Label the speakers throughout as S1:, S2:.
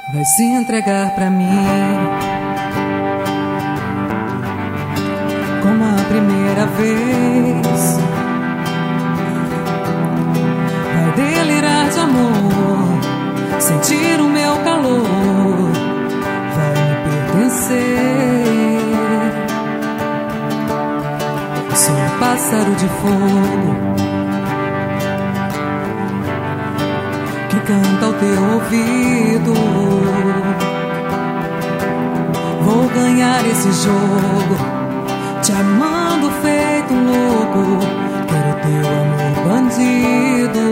S1: vai se entregar pra mim como a primeira vez. Vai delirar de amor, sentir o meu calor, vai me pertencer. Sou um pássaro de fogo que canta ao teu ouvido. Vou ganhar esse jogo, te amando feito um louco. Quero teu amor bandido.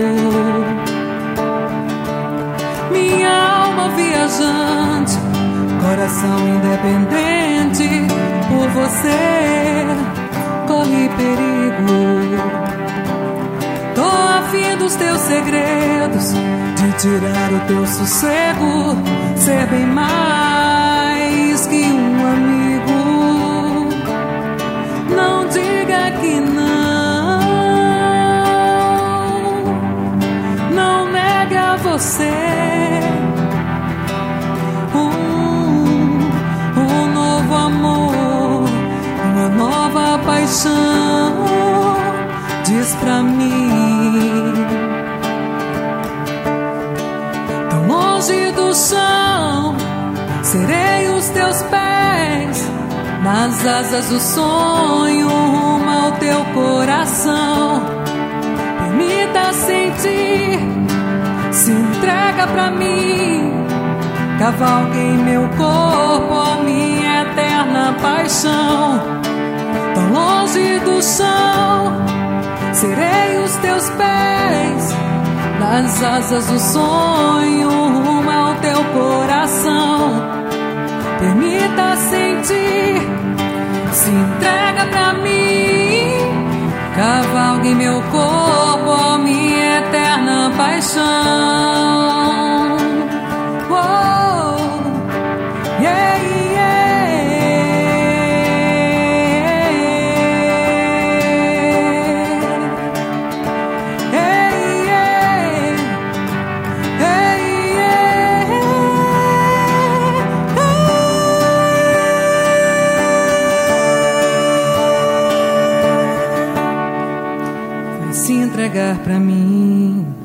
S1: Minha alma viajante, coração independente, por você corre perigo. Tô afim dos teus segredos, de tirar o teu sossego, ser bem mais que um amigo. Não diga que não negue a você um novo amor, uma nova paixão. Diz pra mim, tão longe do chão, serei os teus pés, nas asas do sonho, rumo ao teu coração. Permita sentir, se entrega pra mim, cavalgue em meu corpo a minha eterna paixão. Tão longe do chão, serei os teus pés, nas asas do sonho, rumo ao teu coração. Permita sentir, se entrega pra mim, cavalgue em meu corpo a minha eterna paixão. Oh, yeah, yeah. Hey, yeah. Hey, yeah. Vai se entregar pra mim.